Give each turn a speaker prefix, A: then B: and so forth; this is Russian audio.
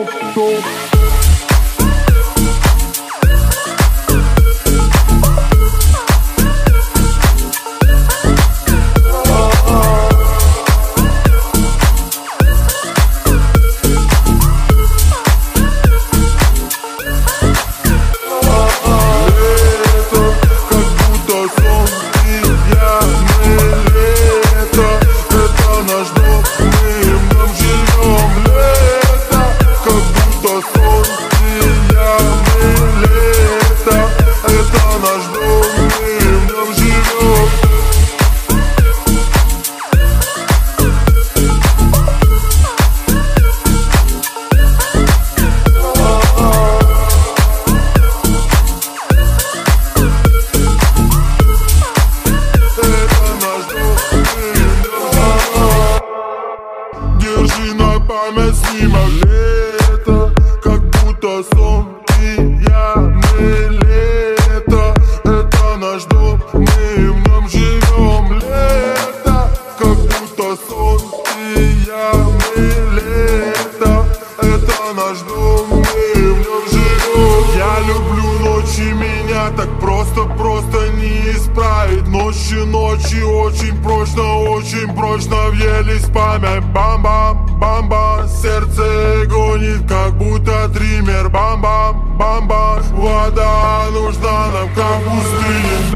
A: топ.
B: Держи на память снимок лето, как будто сон пьяный лето. Это наш дом, мы в нем живем. Лето, как будто сон пьяный лето. Это наш дом, мы в нем живем. Я люблю ночи, меня так просто не исправить. Ночи очень прочно въелись в память. Бам-бам, сердце гонит, как будто триммер. Бам-бам, вода нужна нам, как пустыня.